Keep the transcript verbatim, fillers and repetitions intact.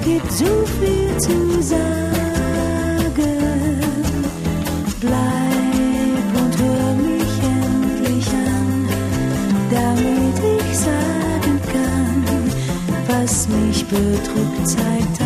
gibt so viel zu sagen. Bleib und hör mich endlich an, damit ich sagen kann, was mich bedrückt, zeigt